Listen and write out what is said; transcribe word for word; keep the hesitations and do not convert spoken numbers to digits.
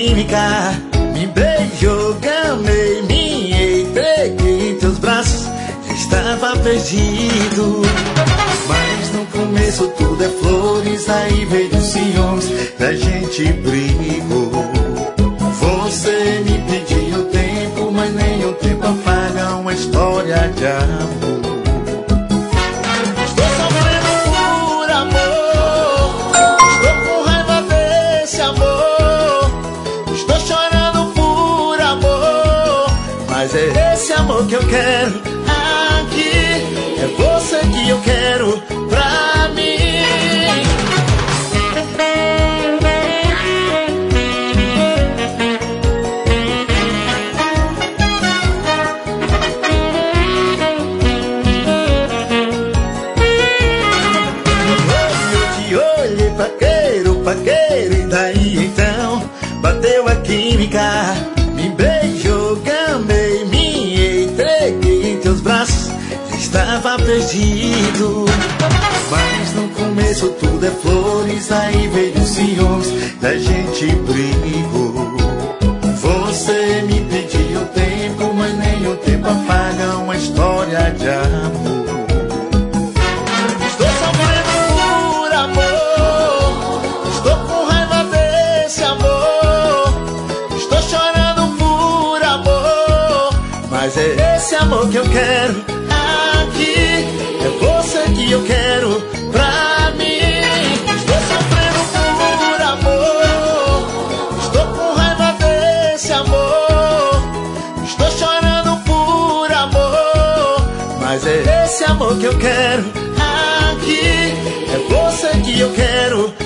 química. Me beijou, gamei, me entreguei em teus braços. Estava perdido, mas no começo tudo é flores. Aí veio os ciúmes, da gente brigou. Você me pediu tempo, mas nem o tempo apaga uma história de amor. Estou sofrendo por amor, estou com raiva desse amor. Estou chorando por amor, mas é esse amor que eu quero aqui. É você que eu quero pra mim. Paqueiro, paqueiro, e daí então bateu a química. Me beijou, gamei, me entreguei em teus braços. Estava perdido, mas no começo tudo é flores. Aí veio os ciúmes, da gente brigou. Você me pediu tempo, mas nem o tempo apaga uma história de amor. Mas é esse amor que eu quero aqui. É você que eu quero pra mim. Estou sofrendo por amor, estou com raiva desse amor. Estou chorando por amor, mas é esse amor que eu quero aqui. É você que eu quero